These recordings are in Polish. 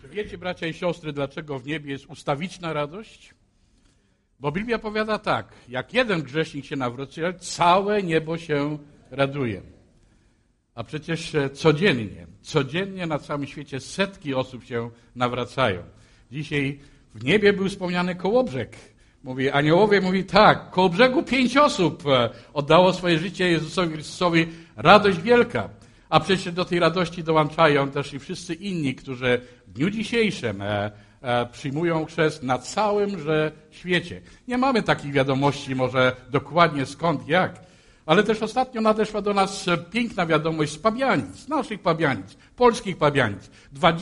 Wiecie, bracia i siostry, dlaczego w niebie jest ustawiczna radość? Bo Biblia powiada tak, jak jeden grzesznik się nawróci, całe niebo się raduje. A przecież codziennie na całym świecie setki osób się nawracają. Dzisiaj w niebie był wspomniany Kołobrzeg. Mówi, aniołowie mówi tak, koło brzegu 5 osób oddało swoje życie Jezusowi Chrystusowi, radość wielka. A przecież do tej radości dołączają też i wszyscy inni, którzy w dniu dzisiejszym przyjmują chrzest na całymże świecie. Nie mamy takich wiadomości może dokładnie skąd, jak, ale też ostatnio nadeszła do nas piękna wiadomość z Pabianic, z naszych Pabianic, polskich Pabianic.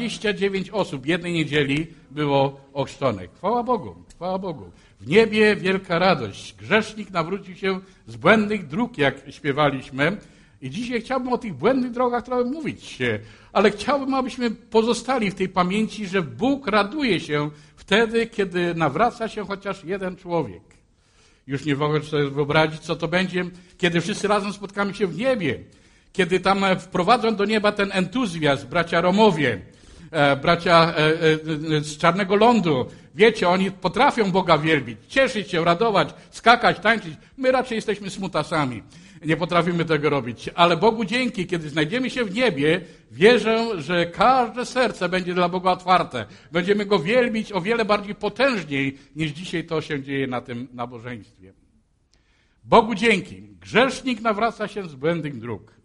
29 osób jednej niedzieli było ochrzczonych. Chwała Bogu, chwała Bogu. W niebie wielka radość. Grzesznik nawrócił się z błędnych dróg, jak śpiewaliśmy. I dzisiaj chciałbym o tych błędnych drogach trochę mówić, ale chciałbym, abyśmy pozostali w tej pamięci, że Bóg raduje się wtedy, kiedy nawraca się chociaż jeden człowiek. Już nie mogę sobie wyobrazić, co to będzie, kiedy wszyscy razem spotkamy się w niebie, kiedy tam wprowadzą do nieba ten entuzjazm, bracia Romowie, bracia z Czarnego Lądu. Wiecie, oni potrafią Boga wielbić, cieszyć się, radować, skakać, tańczyć. My raczej jesteśmy smutasami. Nie potrafimy tego robić. Ale Bogu dzięki, kiedy znajdziemy się w niebie, wierzę, że każde serce będzie dla Boga otwarte. Będziemy Go wielbić o wiele bardziej potężniej, niż dzisiaj to się dzieje na tym nabożeństwie. Bogu dzięki. Grzesznik nawraca się z błędnych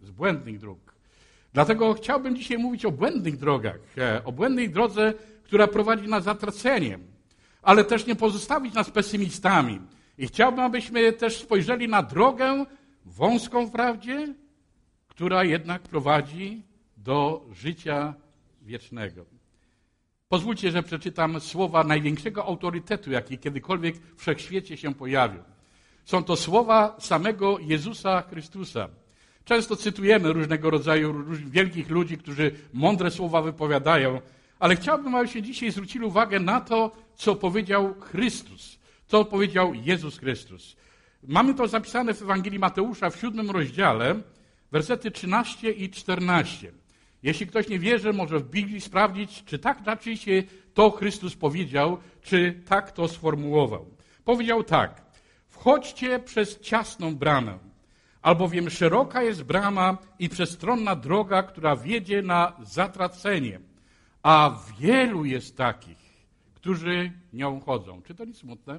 dróg. Dlatego chciałbym dzisiaj mówić o błędnych drogach, o błędnej drodze, która prowadzi na zatracenie, ale też nie pozostawić nas pesymistami. I chciałbym, abyśmy też spojrzeli na drogę wąską wprawdzie, która jednak prowadzi do życia wiecznego. Pozwólcie, że przeczytam słowa największego autorytetu, jaki kiedykolwiek w wszechświecie się pojawił. Są to słowa samego Jezusa Chrystusa. Często cytujemy różnego rodzaju wielkich ludzi, którzy mądre słowa wypowiadają, ale chciałbym, abyśmy dzisiaj zwrócili uwagę na to, co powiedział Chrystus, co powiedział Jezus Chrystus. Mamy to zapisane w Ewangelii Mateusza w 7 rozdziale, wersety 13 i 14. Jeśli ktoś nie wierzy, może w Biblii sprawdzić, czy tak rzeczywiście to Chrystus powiedział, czy tak to sformułował. Powiedział tak: wchodźcie przez ciasną bramę, albowiem szeroka jest brama i przestronna droga, która wiedzie na zatracenie, a wielu jest takich, którzy nią chodzą. Czy to nie smutne?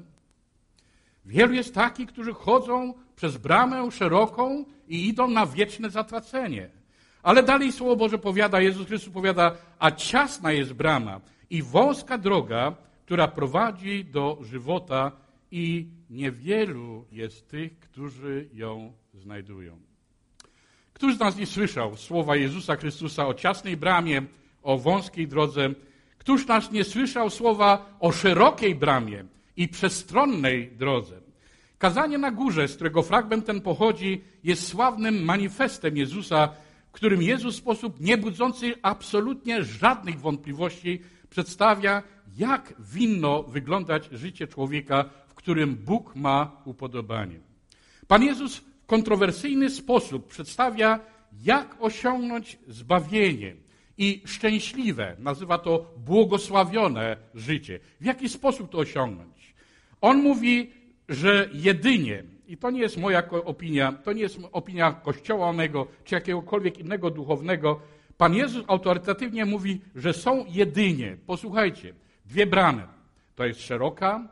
Wielu jest takich, którzy chodzą przez bramę szeroką i idą na wieczne zatracenie. Ale dalej Słowo Boże powiada, Jezus Chrystus powiada, a ciasna jest brama i wąska droga, która prowadzi do żywota i niewielu jest tych, którzy ją znajdują. Któż z nas nie słyszał słowa Jezusa Chrystusa o ciasnej bramie, o wąskiej drodze? Któż z nas nie słyszał słowa o szerokiej bramie i przestronnej drodze? Kazanie na górze, z którego fragment ten pochodzi, jest sławnym manifestem Jezusa, w którym Jezus w sposób niebudzący absolutnie żadnych wątpliwości przedstawia, jak winno wyglądać życie człowieka, w którym Bóg ma upodobanie. Pan Jezus w kontrowersyjny sposób przedstawia, jak osiągnąć zbawienie i szczęśliwe, nazywa to błogosławione życie. W jaki sposób to osiągnąć? On mówi, że jedynie, i to nie jest moja opinia, to nie jest opinia Kościoła mego, czy jakiegokolwiek innego duchownego, Pan Jezus autorytatywnie mówi, że są jedynie, posłuchajcie, 2 bramy. To jest szeroka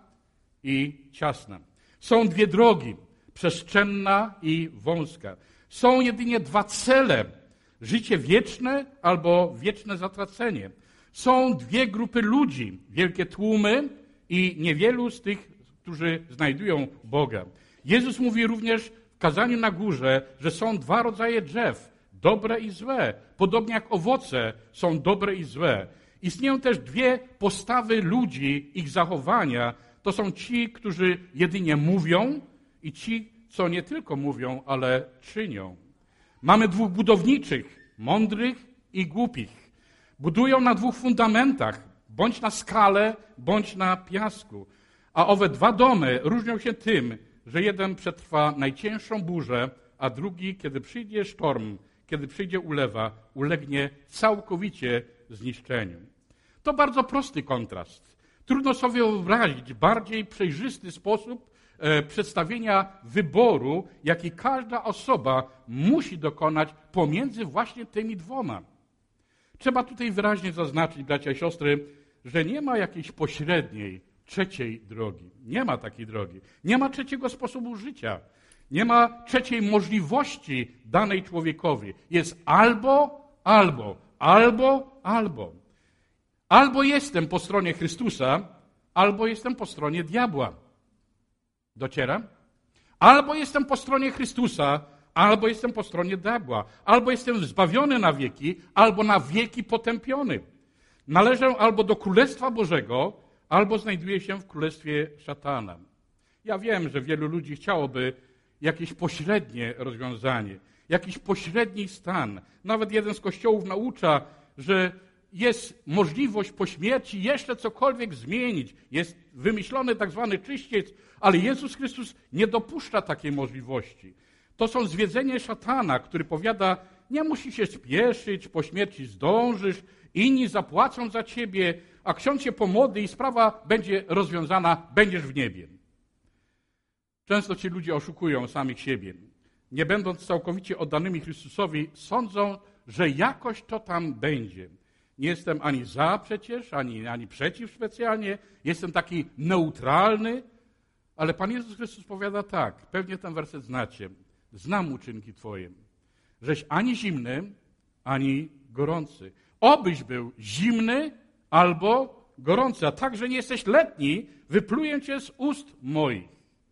i ciasna. Są 2 drogi, przestrzenna i wąska. Są jedynie 2 cele, życie wieczne albo wieczne zatracenie. Są 2 grupy ludzi, wielkie tłumy i niewielu z tych, którzy znajdują Boga. Jezus mówi również w kazaniu na górze, że są 2 rodzaje drzew, dobre i złe. Podobnie jak owoce są dobre i złe. Istnieją też 2 postawy ludzi, ich zachowania. To są ci, którzy jedynie mówią i ci, co nie tylko mówią, ale czynią. Mamy 2 budowniczych, mądrych i głupich. Budują na 2 fundamentach, bądź na skale, bądź na piasku. A owe 2 domy różnią się tym, że jeden przetrwa najcięższą burzę, a drugi, kiedy przyjdzie sztorm, kiedy przyjdzie ulewa, ulegnie całkowicie zniszczeniu. To bardzo prosty kontrast. Trudno sobie wyobrazić bardziej przejrzysty sposób przedstawienia wyboru, jaki każda osoba musi dokonać pomiędzy właśnie tymi dwoma. Trzeba tutaj wyraźnie zaznaczyć, bracia i siostry, że nie ma jakiejś pośredniej, trzeciej drogi. Nie ma takiej drogi. Nie ma trzeciego sposobu życia. Nie ma trzeciej możliwości danej człowiekowi. Jest albo. Albo jestem po stronie Chrystusa, albo jestem po stronie diabła. Dociera? Albo jestem po stronie Chrystusa, albo jestem po stronie diabła. Albo jestem zbawiony na wieki, albo na wieki potępiony. Należę albo do Królestwa Bożego, albo znajduję się w Królestwie Szatana. Ja wiem, że wielu ludzi chciałoby jakieś pośrednie rozwiązanie, jakiś pośredni stan. Nawet jeden z kościołów naucza, że jest możliwość po śmierci jeszcze cokolwiek zmienić. Jest wymyślony tak zwany czyściec, ale Jezus Chrystus nie dopuszcza takiej możliwości. To są zwiedzenie szatana, który powiada, nie musisz się spieszyć, po śmierci zdążysz, inni zapłacą za ciebie, a ksiądz się pomodli i sprawa będzie rozwiązana, będziesz w niebie. Często ci ludzie oszukują samych siebie. Nie będąc całkowicie oddanymi Chrystusowi, sądzą, że jakoś to tam będzie. Nie jestem ani za przecież, ani przeciw specjalnie. Jestem taki neutralny. Ale Pan Jezus Chrystus powiada tak, pewnie ten werset znacie. Znam uczynki Twoje, żeś ani zimny, ani gorący. Obyś był zimny albo gorący, a także nie jesteś letni, wypluję Cię z ust moich.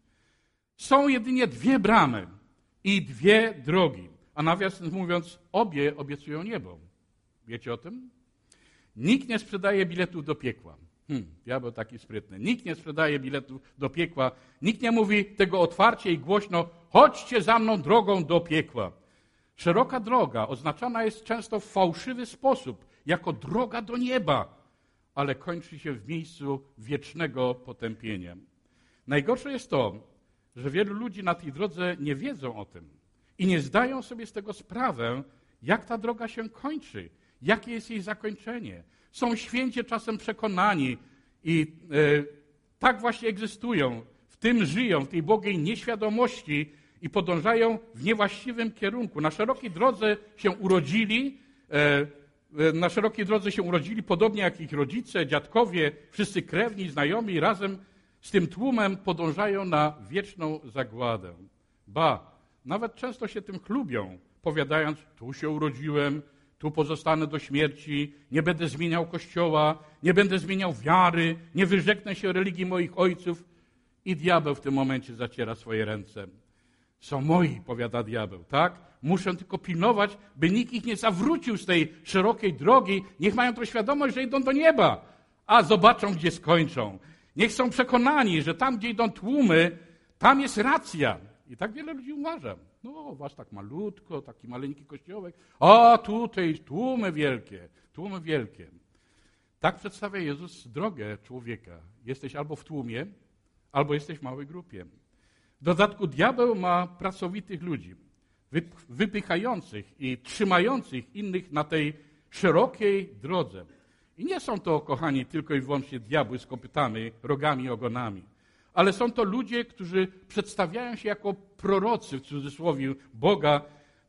Są jedynie dwie bramy i dwie drogi. A nawiasem mówiąc, obie obiecują niebo. Wiecie o tym? Nikt nie sprzedaje biletów do piekła. Diabeł taki sprytny. Nikt nie sprzedaje biletów do piekła. Nikt nie mówi tego otwarcie i głośno, chodźcie za mną drogą do piekła. Szeroka droga oznaczana jest często w fałszywy sposób, jako droga do nieba, ale kończy się w miejscu wiecznego potępienia. Najgorsze jest to, że wielu ludzi na tej drodze nie wiedzą o tym i nie zdają sobie z tego sprawę, jak ta droga się kończy, jakie jest jej zakończenie. Są święcie czasem przekonani i tak właśnie egzystują, w tym żyją, w tej błogiej nieświadomości i podążają w niewłaściwym kierunku. Na szerokiej drodze się urodzili, podobnie jak ich rodzice, dziadkowie, wszyscy krewni, znajomi, razem z tym tłumem podążają na wieczną zagładę. Ba, nawet często się tym chlubią, powiadając, tu się urodziłem, tu pozostanę do śmierci, nie będę zmieniał Kościoła, nie będę zmieniał wiary, nie wyrzeknę się religii moich ojców. I diabeł w tym momencie zaciera swoje ręce. Są moi, powiada diabeł, tak? Muszę tylko pilnować, by nikt ich nie zawrócił z tej szerokiej drogi. Niech mają tą świadomość, że idą do nieba, a zobaczą, gdzie skończą. Niech są przekonani, że tam, gdzie idą tłumy, tam jest racja. I tak wiele ludzi uważa. No, was tak malutko, taki maleńki kościołek. A tutaj tłumy wielkie. Tak przedstawia Jezus drogę człowieka. Jesteś albo w tłumie, albo jesteś w małej grupie. W dodatku diabeł ma pracowitych ludzi, wypychających i trzymających innych na tej szerokiej drodze. I nie są to, kochani, tylko i wyłącznie diabły z kopytami, rogami i ogonami. Ale są to ludzie, którzy przedstawiają się jako prorocy, w cudzysłowie, Boga,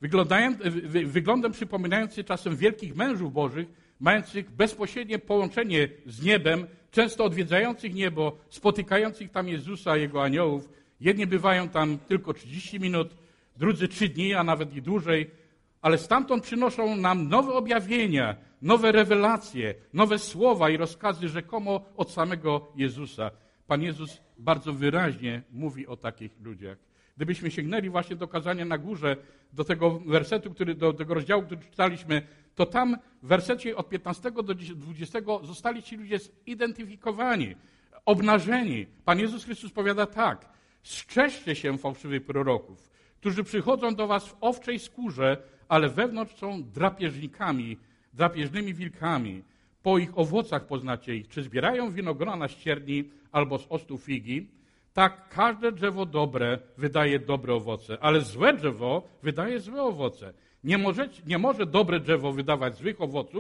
wyglądem przypominający czasem wielkich mężów bożych, mających bezpośrednie połączenie z niebem, często odwiedzających niebo, spotykających tam Jezusa, Jego aniołów. Jedni bywają tam tylko 30 minut, drudzy 3 dni, a nawet i dłużej, ale stamtąd przynoszą nam nowe objawienia, nowe rewelacje, nowe słowa i rozkazy rzekomo od samego Jezusa. Pan Jezus bardzo wyraźnie mówi o takich ludziach. Gdybyśmy sięgnęli właśnie do kazania na górze, do tego wersetu, do tego rozdziału, który czytaliśmy, to tam w wersecie od 15 do 20 zostali ci ludzie zidentyfikowani, obnażeni. Pan Jezus Chrystus powiada tak, strzeżcie się fałszywych proroków, którzy przychodzą do was w owczej skórze, ale wewnątrz są drapieżnymi wilkami. Po ich owocach poznacie ich, czy zbierają winogrona na ścierni albo z ostu figi. Tak każde drzewo dobre wydaje dobre owoce, ale złe drzewo wydaje złe owoce. Nie może dobre drzewo wydawać złych owoców,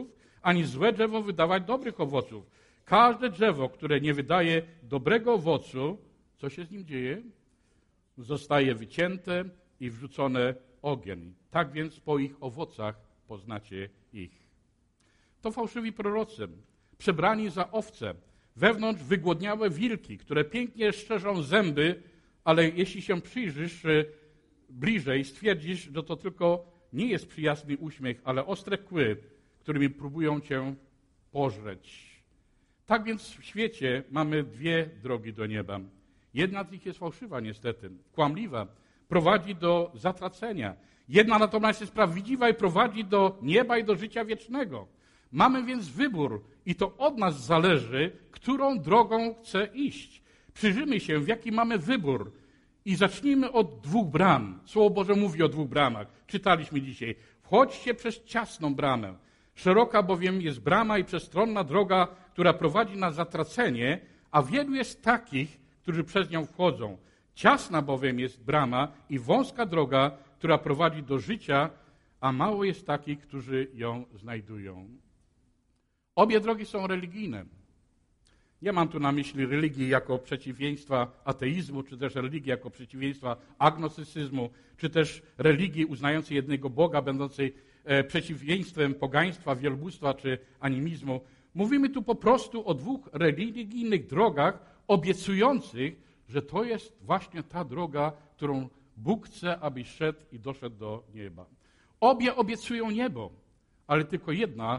ani złe drzewo wydawać dobrych owoców. Każde drzewo, które nie wydaje dobrego owocu, co się z nim dzieje? Zostaje wycięte i wrzucone ogień. Tak więc po ich owocach poznacie ich. To fałszywi prorocy, przebrani za owce, wewnątrz wygłodniałe wilki, które pięknie szczerzą zęby, ale jeśli się przyjrzysz bliżej, stwierdzisz, że to tylko nie jest przyjazny uśmiech, ale ostre kły, którymi próbują cię pożreć. Tak więc w świecie mamy dwie drogi do nieba. Jedna z nich jest fałszywa niestety, kłamliwa, prowadzi do zatracenia. Jedna natomiast jest prawdziwa i prowadzi do nieba i do życia wiecznego. Mamy więc wybór i to od nas zależy, którą drogą chcę iść. Przyjrzyjmy się, w jaki mamy wybór. I zacznijmy od dwóch bram. Słowo Boże mówi o dwóch bramach. Czytaliśmy dzisiaj. Wchodźcie przez ciasną bramę. Szeroka bowiem jest brama i przestronna droga, która prowadzi na zatracenie, a wielu jest takich, którzy przez nią wchodzą. Ciasna bowiem jest brama i wąska droga, która prowadzi do życia, a mało jest takich, którzy ją znajdują. Obie drogi są religijne. Nie mam tu na myśli religii jako przeciwieństwa ateizmu, czy też religii jako przeciwieństwa agnostycyzmu, czy też religii uznającej jednego Boga, będącej przeciwieństwem pogaństwa, wielbóstwa czy animizmu. Mówimy tu po prostu o dwóch religijnych drogach, obiecujących, że to jest właśnie ta droga, którą Bóg chce, abyś szedł i doszedł do nieba. Obie obiecują niebo, ale tylko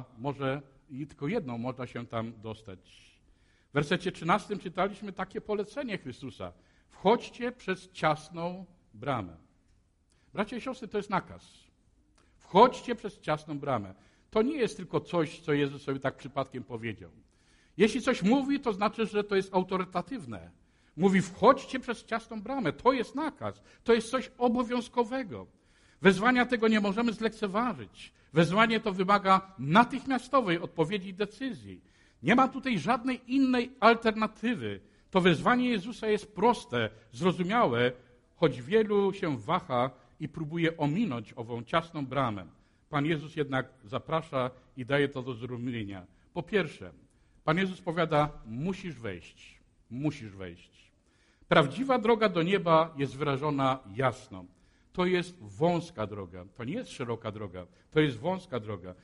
jedną można się tam dostać. W wersecie 13 czytaliśmy takie polecenie Chrystusa. Wchodźcie przez ciasną bramę. Bracia i siostry, to jest nakaz. Wchodźcie przez ciasną bramę. To nie jest tylko coś, co Jezus sobie tak przypadkiem powiedział. Jeśli coś mówi, to znaczy, że to jest autorytatywne. Mówi, wchodźcie przez ciasną bramę. To jest nakaz. To jest coś obowiązkowego. Wezwania tego nie możemy zlekceważyć. Wezwanie to wymaga natychmiastowej odpowiedzi i decyzji. Nie ma tutaj żadnej innej alternatywy. To wezwanie Jezusa jest proste, zrozumiałe, choć wielu się waha i próbuje ominąć ową ciasną bramę. Pan Jezus jednak zaprasza i daje to do zrozumienia. Po pierwsze, Pan Jezus powiada, musisz wejść. Musisz wejść. Prawdziwa droga do nieba jest wyrażona jasno. To jest wąska droga. To nie jest szeroka droga. To jest wąska droga.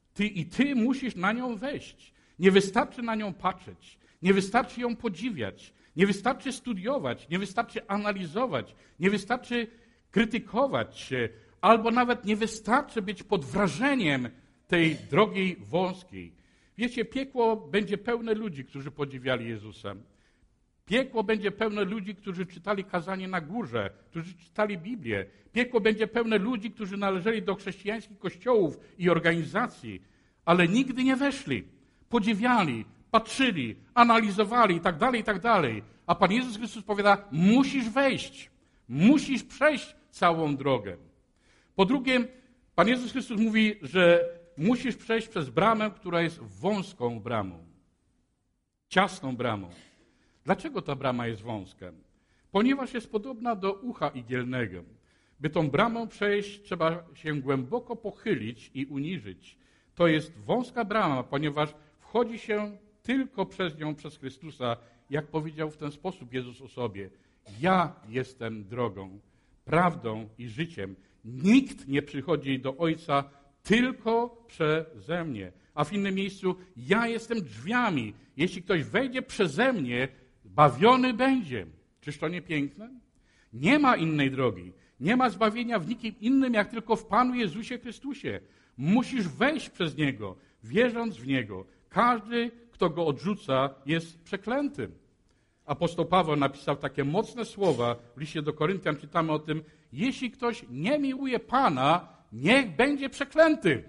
Ty musisz na nią wejść. Nie wystarczy na nią patrzeć. Nie wystarczy ją podziwiać. Nie wystarczy studiować. Nie wystarczy analizować. Nie wystarczy krytykować się. Albo nawet nie wystarczy być pod wrażeniem tej drogi wąskiej. Wiecie, piekło będzie pełne ludzi, którzy podziwiali Jezusa. Piekło będzie pełne ludzi, którzy czytali kazanie na górze, którzy czytali Biblię. Piekło będzie pełne ludzi, którzy należeli do chrześcijańskich kościołów i organizacji, ale nigdy nie weszli. Podziwiali, patrzyli, analizowali itd., itd. A Pan Jezus Chrystus powiada, musisz wejść, musisz przejść całą drogę. Po drugie, Pan Jezus Chrystus mówi, że musisz przejść przez bramę, która jest wąską bramą, ciasną bramą. Dlaczego ta brama jest wąska? Ponieważ jest podobna do ucha igielnego. By tą bramą przejść, trzeba się głęboko pochylić i uniżyć. To jest wąska brama, ponieważ wchodzi się tylko przez nią, przez Chrystusa, jak powiedział w ten sposób Jezus o sobie. Ja jestem drogą, prawdą i życiem. Nikt nie przychodzi do Ojca tylko przeze mnie. A w innym miejscu, ja jestem drzwiami. Jeśli ktoś wejdzie przeze mnie, zbawiony będzie. Czyż to nie piękne? Nie ma innej drogi. Nie ma zbawienia w nikim innym, jak tylko w Panu Jezusie Chrystusie. Musisz wejść przez Niego, wierząc w Niego. Każdy, kto Go odrzuca, jest przeklęty. Apostoł Paweł napisał takie mocne słowa w liście do Koryntian. Czytamy o tym, jeśli ktoś nie miłuje Pana, niech będzie przeklęty.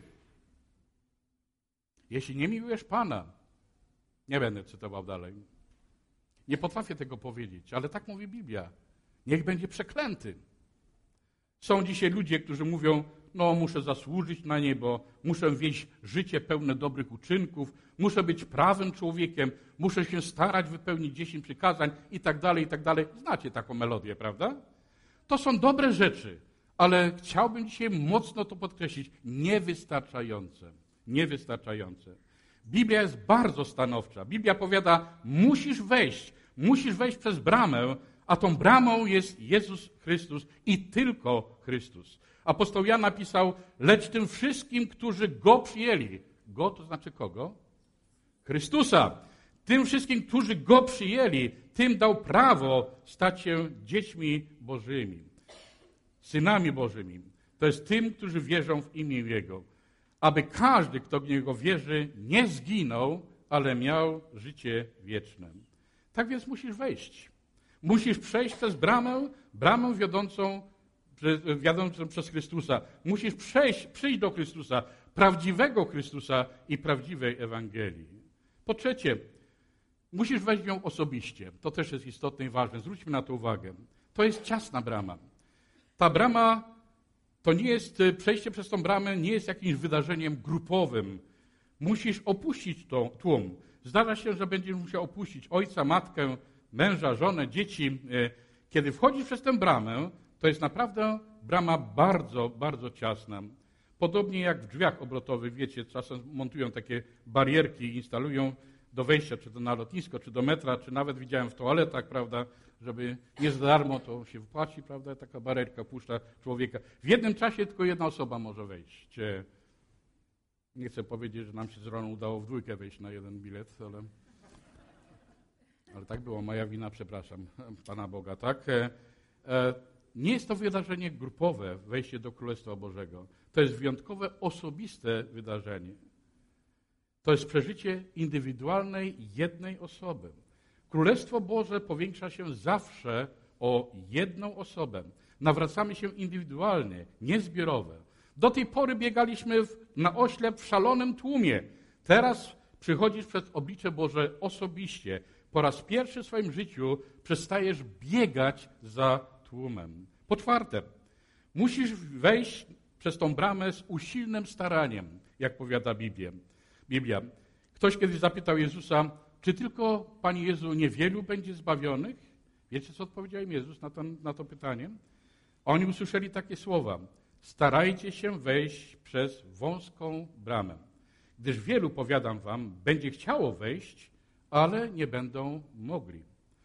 Jeśli nie miłujesz Pana, nie będę cytował dalej. Nie potrafię tego powiedzieć, ale tak mówi Biblia. Niech będzie przeklęty. Są dzisiaj ludzie, którzy mówią, muszę zasłużyć na niebo, muszę wieść życie pełne dobrych uczynków, muszę być prawym człowiekiem, muszę się starać wypełnić 10 przykazań i tak dalej, i tak dalej. Znacie taką melodię, prawda? To są dobre rzeczy, ale chciałbym dzisiaj mocno to podkreślić. Niewystarczające. Niewystarczające. Biblia jest bardzo stanowcza. Biblia powiada, musisz wejść przez bramę, a tą bramą jest Jezus Chrystus i tylko Chrystus. Apostoł Jan napisał, lecz tym wszystkim, którzy Go przyjęli. Go to znaczy kogo? Chrystusa. Tym wszystkim, którzy Go przyjęli, tym dał prawo stać się dziećmi Bożymi, synami Bożymi. To jest tym, którzy wierzą w imię Jego. Aby każdy, kto w Niego wierzy, nie zginął, ale miał życie wieczne. Tak więc musisz wejść. Musisz przejść przez bramę wiodącą przez Chrystusa. Musisz przyjść do Chrystusa, prawdziwego Chrystusa i prawdziwej Ewangelii. Po trzecie, musisz wejść w nią osobiście. To też jest istotne i ważne. Zwróćmy na to uwagę. To jest ciasna brama. Ta brama to nie jest, przejście przez tą bramę nie jest jakimś wydarzeniem grupowym. Musisz opuścić tłum. Zdarza się, że będziesz musiał opuścić ojca, matkę, męża, żonę, dzieci. Kiedy wchodzisz przez tę bramę, to jest naprawdę brama bardzo, bardzo ciasna. Podobnie jak w drzwiach obrotowych, wiecie, czasem montują takie barierki, instalują do wejścia, czy to na lotnisko, czy do metra, czy nawet widziałem w toaletach, prawda, żeby nie za darmo to się wypłaci, prawda, taka barierka puszcza człowieka. W jednym czasie tylko jedna osoba może wejść. Nie chcę powiedzieć, że nam się z Roną udało w dwójkę wejść na jeden bilet, ale tak było, moja wina, przepraszam, Pana Boga, tak? Nie jest to wydarzenie grupowe, wejście do Królestwa Bożego. To jest wyjątkowe, osobiste wydarzenie. To jest przeżycie indywidualnej jednej osoby. Królestwo Boże powiększa się zawsze o jedną osobę. Nawracamy się indywidualnie, nie zbiorowe. Do tej pory biegaliśmy na oślep w szalonym tłumie. Teraz przychodzisz przed oblicze Boże osobiście. Po raz pierwszy w swoim życiu przestajesz biegać za tłumem. Po czwarte, musisz wejść przez tą bramę z usilnym staraniem, jak powiada Biblia. Ktoś kiedyś zapytał Jezusa, czy tylko, Panie Jezu, niewielu będzie zbawionych? Wiecie, co odpowiedział im Jezus na to pytanie? Oni usłyszeli takie słowa. Starajcie się wejść przez wąską bramę, gdyż wielu, powiadam wam, będzie chciało wejść, ale nie będą mogli.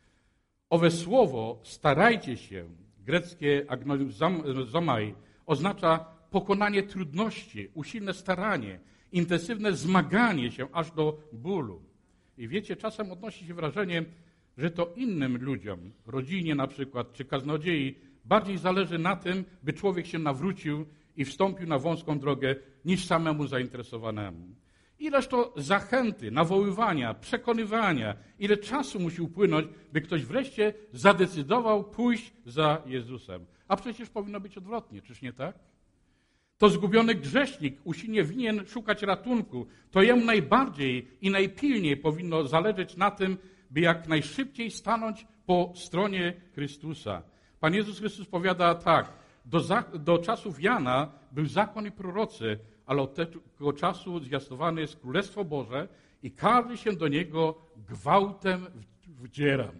Owe słowo starajcie się, greckie agnoizomai, oznacza pokonanie trudności, usilne staranie, intensywne zmaganie się aż do bólu. I wiecie, czasem odnosi się wrażenie, że to innym ludziom, rodzinie na przykład, czy kaznodziei, bardziej zależy na tym, by człowiek się nawrócił i wstąpił na wąską drogę, niż samemu zainteresowanemu. Ileż to zachęty, nawoływania, przekonywania, ile czasu musi upłynąć, by ktoś wreszcie zadecydował pójść za Jezusem. A przecież powinno być odwrotnie, czyż nie tak? To zgubiony grzesznik usilnie winien szukać ratunku. To jemu najbardziej i najpilniej powinno zależeć na tym, by jak najszybciej stanąć po stronie Chrystusa. Pan Jezus Chrystus powiada tak, do czasów Jana był zakon i prorocy, ale od tego czasu zwiastowane jest Królestwo Boże i każdy się do niego gwałtem wdziera.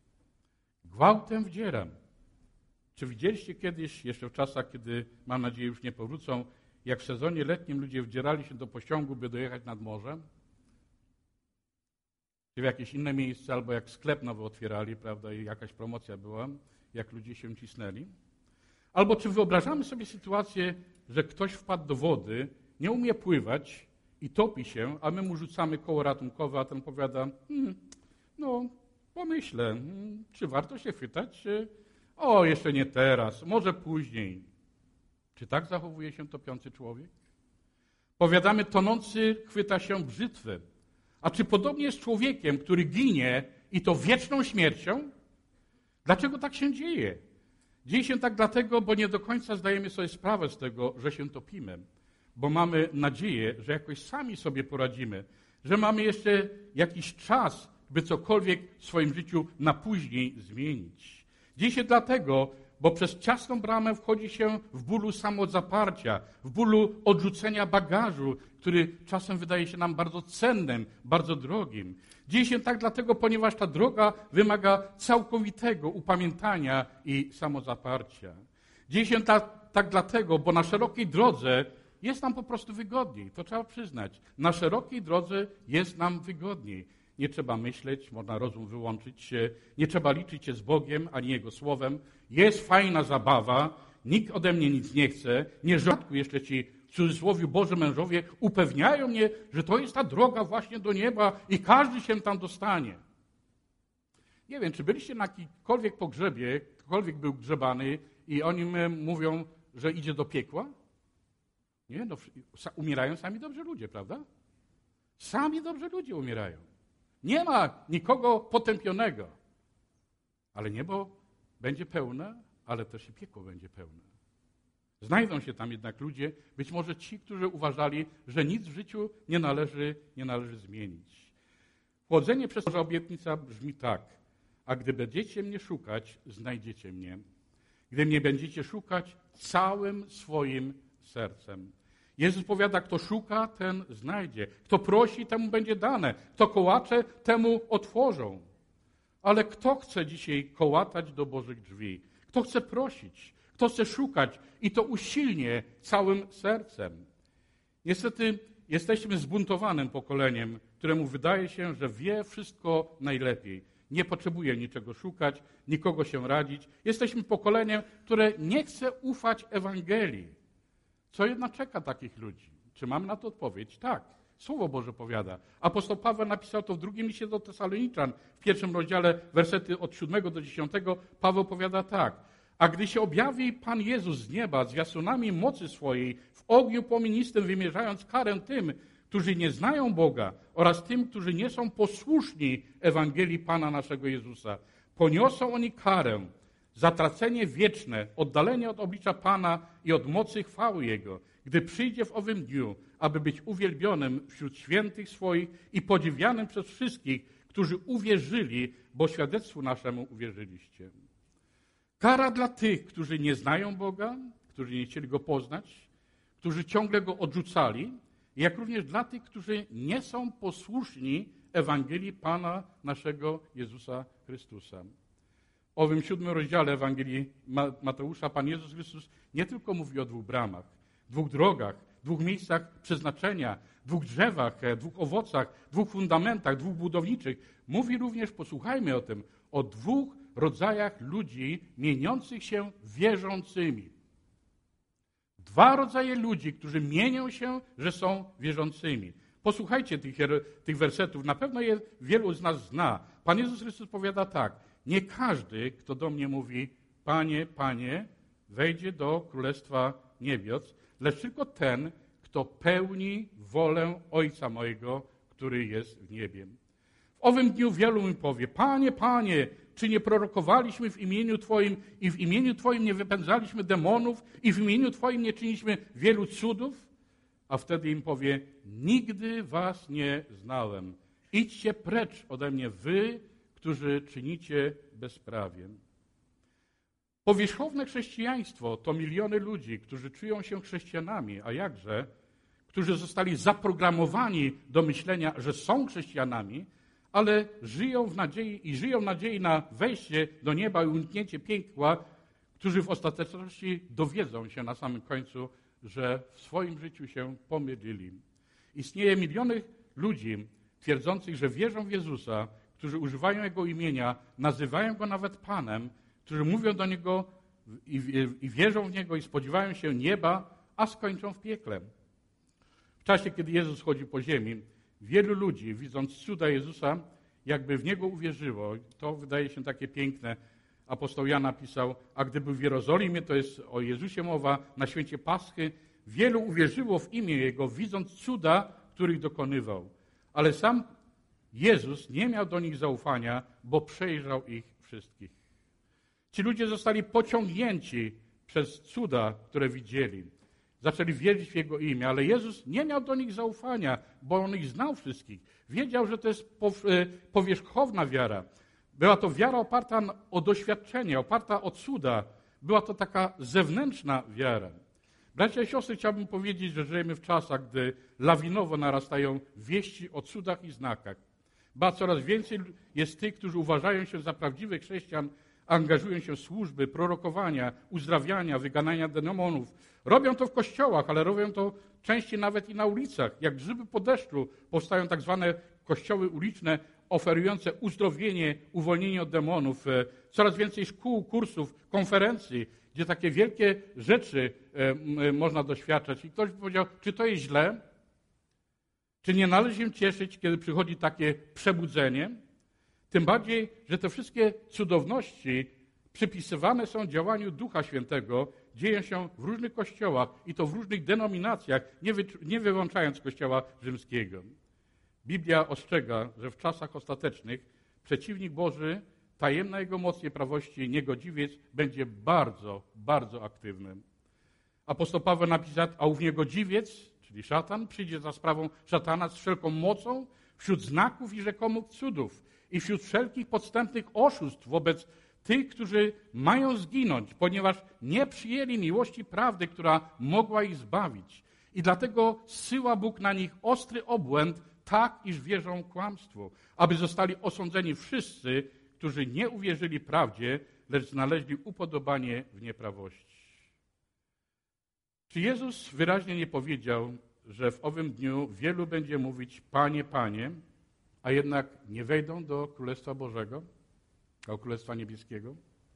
Gwałtem wdzieram. Czy widzieliście kiedyś, jeszcze w czasach, kiedy, mam nadzieję, już nie powrócą, jak w sezonie letnim ludzie wdzierali się do pociągu, by dojechać nad morze? Czy w jakieś inne miejsce, albo jak sklep nowy otwierali, prawda, i jakaś promocja była, jak ludzie się cisnęli? Albo czy wyobrażamy sobie sytuację, że ktoś wpadł do wody, nie umie pływać i topi się, a my mu rzucamy koło ratunkowe, a ten powiada, pomyślę, czy warto się chwytać? O, jeszcze nie teraz, może później. Czy tak zachowuje się topiący człowiek? Powiadamy, tonący chwyta się brzytwy. A czy podobnie jest człowiekiem, który ginie i to wieczną śmiercią? Dlaczego tak się dzieje? Dzieje się tak dlatego, bo nie do końca zdajemy sobie sprawę z tego, że się topimy. Bo mamy nadzieję, że jakoś sami sobie poradzimy, że mamy jeszcze jakiś czas, by cokolwiek w swoim życiu na później zmienić. Dzieje się dlatego, bo przez ciasną bramę wchodzi się w bólu samozaparcia, w bólu odrzucenia bagażu, który czasem wydaje się nam bardzo cennym, bardzo drogim. Dzieje się tak dlatego, ponieważ ta droga wymaga całkowitego upamiętania i samozaparcia. Dzieje się tak dlatego, bo na szerokiej drodze jest nam po prostu wygodniej, to trzeba przyznać. Na szerokiej drodze jest nam wygodniej. Nie trzeba myśleć, można rozum wyłączyć, nie trzeba liczyć się z Bogiem ani Jego Słowem. Jest fajna zabawa, nikt ode mnie nic nie chce. Nierzadko jeszcze ci, w cudzysłowie, Boży mężowie upewniają mnie, że to jest ta droga właśnie do nieba i każdy się tam dostanie. Nie wiem, czy byliście na jakimkolwiek pogrzebie, ktokolwiek był grzebany i oni mówią, że idzie do piekła? Nie, no, umierają sami dobrzy ludzie, prawda? Sami dobrzy ludzie umierają. Nie ma nikogo potępionego. Ale niebo będzie pełne, ale też i piekło będzie pełne. Znajdą się tam jednak ludzie, być może ci, którzy uważali, że nic w życiu nie należy zmienić. Chłodzenie przez Boża obietnica brzmi tak. A gdy będziecie mnie szukać, znajdziecie mnie. Gdy mnie będziecie szukać całym swoim sercem. Jezus powiada, kto szuka, ten znajdzie. Kto prosi, temu będzie dane. Kto kołacze, temu otworzą. Ale kto chce dzisiaj kołatać do Bożych drzwi? Kto chce prosić? Kto chce szukać? I to usilnie, całym sercem. Niestety jesteśmy zbuntowanym pokoleniem, któremu wydaje się, że wie wszystko najlepiej. Nie potrzebuje niczego szukać, nikogo się radzić. Jesteśmy pokoleniem, które nie chce ufać Ewangelii. Co jednak czeka takich ludzi? Czy mamy na to odpowiedź? Tak. Słowo Boże powiada. Apostoł Paweł napisał to w drugim liście do Tesaloniczan, w 1 rozdziale, wersety od 7 do 10. Paweł powiada tak. A gdy się objawi Pan Jezus z nieba z wiastunami mocy swojej, w ogniu płomienistym wymierzając karę tym, którzy nie znają Boga oraz tym, którzy nie są posłuszni Ewangelii Pana naszego Jezusa, poniosą oni karę, zatracenie wieczne, oddalenie od oblicza Pana i od mocy chwały Jego, gdy przyjdzie w owym dniu, aby być uwielbionym wśród świętych swoich i podziwianym przez wszystkich, którzy uwierzyli, bo świadectwu naszemu uwierzyliście. Kara dla tych, którzy nie znają Boga, którzy nie chcieli Go poznać, którzy ciągle Go odrzucali, jak również dla tych, którzy nie są posłuszni Ewangelii Pana naszego Jezusa Chrystusa. W owym 7 rozdziale Ewangelii Mateusza Pan Jezus Chrystus nie tylko mówi o 2 bramach, 2 drogach, 2 miejscach przeznaczenia, 2 drzewach, 2 owocach, 2 fundamentach, 2 budowniczych. Mówi również, posłuchajmy o tym, o 2 rodzajach ludzi mieniących się wierzącymi. 2 rodzaje ludzi, którzy mienią się, że są wierzącymi. Posłuchajcie tych wersetów, na pewno je wielu z nas zna. Pan Jezus Chrystus powiada tak, nie każdy, kto do mnie mówi, Panie, Panie, wejdzie do Królestwa Niebios, lecz tylko ten, kto pełni wolę Ojca mojego, który jest w niebie. W owym dniu wielu mi powie, Panie, Panie, czy nie prorokowaliśmy w imieniu Twoim i w imieniu Twoim nie wypędzaliśmy demonów i w imieniu Twoim nie czyniliśmy wielu cudów? A wtedy im powie, nigdy was nie znałem. Idźcie precz ode mnie wy, którzy czynicie bezprawie. Powierzchowne chrześcijaństwo to miliony ludzi, którzy czują się chrześcijanami, a jakże, którzy zostali zaprogramowani do myślenia, że są chrześcijanami, ale żyją w nadziei na wejście do nieba i uniknięcie piekła, którzy w ostateczności dowiedzą się na samym końcu, że w swoim życiu się pomylili. Istnieje miliony ludzi twierdzących, że wierzą w Jezusa, którzy używają Jego imienia, nazywają Go nawet Panem, którzy mówią do Niego i wierzą w Niego i spodziewają się nieba, a skończą w piekle. W czasie, kiedy Jezus chodzi po ziemi, wielu ludzi, widząc cuda Jezusa, jakby w Niego uwierzyło. To wydaje się takie piękne. Apostoł Jan napisał, a gdy był w Jerozolimie, to jest o Jezusie mowa, na święcie Paschy, wielu uwierzyło w imię Jego, widząc cuda, których dokonywał. Ale sam Jezus nie miał do nich zaufania, bo przejrzał ich wszystkich. Ci ludzie zostali pociągnięci przez cuda, które widzieli. Zaczęli wierzyć w Jego imię, ale Jezus nie miał do nich zaufania, bo On ich znał wszystkich. Wiedział, że to jest powierzchowna wiara. Była to wiara oparta o doświadczenie, oparta o cuda. Była to taka zewnętrzna wiara. Bracia i siostry, chciałbym powiedzieć, że żyjemy w czasach, gdy lawinowo narastają wieści o cudach i znakach. Coraz więcej jest tych, którzy uważają się za prawdziwych chrześcijan, angażują się w służby, prorokowania, uzdrawiania, wyganania demonów Robią to w kościołach, ale robią to częściej nawet i na ulicach. Jak grzyby po deszczu powstają tak zwane kościoły uliczne, oferujące uzdrowienie, uwolnienie od demonów. Coraz więcej szkół, kursów, konferencji, gdzie takie wielkie rzeczy można doświadczać. I ktoś by powiedział, czy to jest źle? Czy nie należy się cieszyć, kiedy przychodzi takie przebudzenie? Tym bardziej, że te wszystkie cudowności przypisywane są działaniu Ducha Świętego, dzieją się w różnych kościołach i to w różnych denominacjach, nie wyłączając Kościoła rzymskiego. Biblia ostrzega, że w czasach ostatecznych przeciwnik Boży, tajemna jego moc i prawości, niegodziwiec będzie bardzo, bardzo aktywny. Apostoł Paweł napisał, a ów niegodziwiec, czyli szatan, przyjdzie za sprawą szatana z wszelką mocą, wśród znaków i rzekomych cudów i wśród wszelkich podstępnych oszustw wobec tych, którzy mają zginąć, ponieważ nie przyjęli miłości prawdy, która mogła ich zbawić. I dlatego zsyła Bóg na nich ostry obłęd, tak iż wierzą kłamstwu, aby zostali osądzeni wszyscy, którzy nie uwierzyli prawdzie, lecz znaleźli upodobanie w nieprawości. Czy Jezus wyraźnie nie powiedział, że w owym dniu wielu będzie mówić Panie, Panie, a jednak nie wejdą do Królestwa Bożego, do Królestwa Niebieskiego?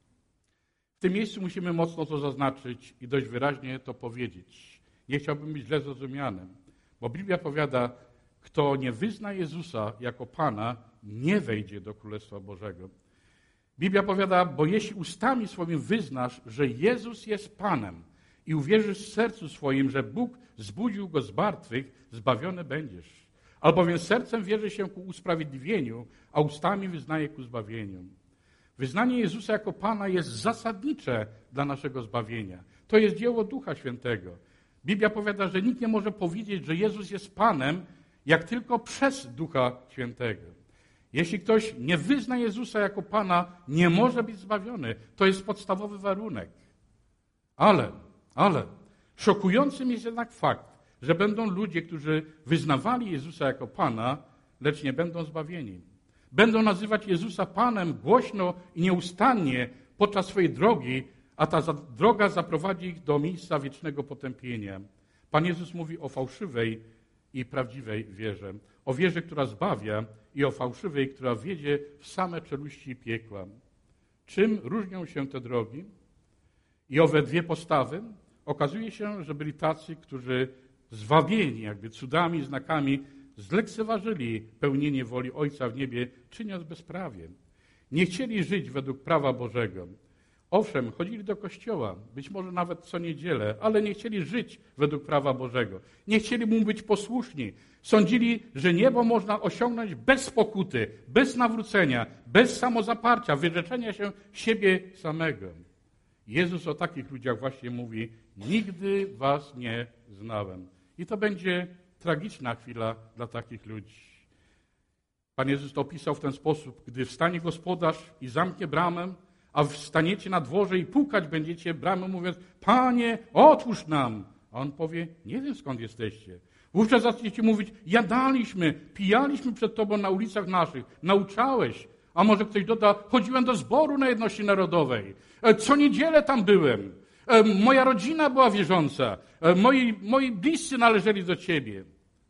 W tym miejscu musimy mocno to zaznaczyć i dość wyraźnie to powiedzieć. Nie chciałbym być źle zrozumianym, bo Biblia powiada, kto nie wyzna Jezusa jako Pana, nie wejdzie do Królestwa Bożego. Biblia powiada, bo jeśli ustami swoimi wyznasz, że Jezus jest Panem i uwierzysz w sercu swoim, że Bóg zbudził Go z martwych, zbawiony będziesz. Albowiem sercem wierzy się ku usprawiedliwieniu, a ustami wyznaje ku zbawieniu. Wyznanie Jezusa jako Pana jest zasadnicze dla naszego zbawienia. To jest dzieło Ducha Świętego. Biblia powiada, że nikt nie może powiedzieć, że Jezus jest Panem, jak tylko przez Ducha Świętego. Jeśli ktoś nie wyzna Jezusa jako Pana, nie może być zbawiony. To jest podstawowy warunek. Ale szokującym jest jednak fakt, że będą ludzie, którzy wyznawali Jezusa jako Pana, lecz nie będą zbawieni. Będą nazywać Jezusa Panem głośno i nieustannie podczas swojej drogi, a ta droga zaprowadzi ich do miejsca wiecznego potępienia. Pan Jezus mówi o fałszywej i prawdziwej wierze. O wierze, która zbawia i o fałszywej, która wiedzie w same czeluści piekła. Czym różnią się te drogi? I owe dwie postawy? Okazuje się, że byli tacy, którzy zwabieni jakby cudami, znakami, zlekceważyli pełnienie woli Ojca w niebie, czyniąc bezprawie. Nie chcieli żyć według prawa Bożego. Owszem, chodzili do kościoła, być może nawet co niedzielę, ale nie chcieli żyć według prawa Bożego. Nie chcieli mu być posłuszni. Sądzili, że niebo można osiągnąć bez pokuty, bez nawrócenia, bez samozaparcia, wyrzeczenia się siebie samego. Jezus o takich ludziach właśnie mówi, nigdy was nie znałem. I to będzie tragiczna chwila dla takich ludzi. Pan Jezus to opisał w ten sposób, gdy wstanie gospodarz i zamknie bramę, a wstaniecie na dworze i pukać będziecie bramę, mówiąc, Panie, otwórz nam. A on powie, nie wiem skąd jesteście. Wówczas zaczniecie mówić, jadaliśmy, pijaliśmy przed Tobą na ulicach naszych, nauczałeś. A może ktoś doda, chodziłem do zboru na jedności narodowej. Co niedzielę tam byłem. Moja rodzina była wierząca. Moi bliscy należeli do Ciebie.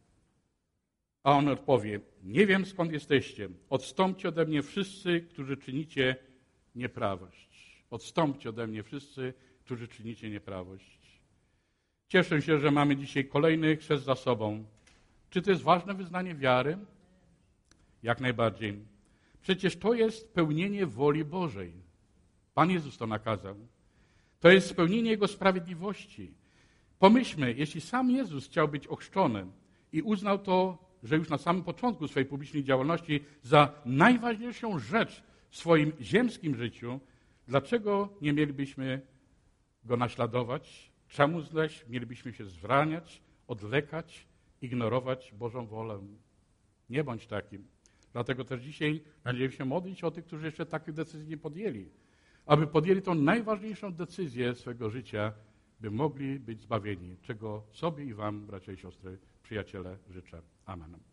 A on odpowie, nie wiem skąd jesteście. Odstąpcie ode mnie wszyscy, którzy czynicie nieprawość. Odstąpcie ode mnie wszyscy, którzy czynicie nieprawość. Cieszę się, że mamy dzisiaj kolejny chrzest za sobą. Czy to jest ważne wyznanie wiary? Jak najbardziej. Przecież to jest pełnienie woli Bożej. Pan Jezus to nakazał. To jest spełnienie Jego sprawiedliwości. Pomyślmy, jeśli sam Jezus chciał być ochrzczony i uznał to, że już na samym początku swojej publicznej działalności za najważniejszą rzecz w swoim ziemskim życiu, dlaczego nie mielibyśmy Go naśladować? Czemu zaś mielibyśmy się zwraniać, odlekać, ignorować Bożą wolę? Nie bądź takim. Dlatego też dzisiaj będziemy się modlić o tych, którzy jeszcze takich decyzji nie podjęli. Aby podjęli tą najważniejszą decyzję swego życia, by mogli być zbawieni. Czego sobie i wam, bracia i siostry, przyjaciele, życzę. Amen.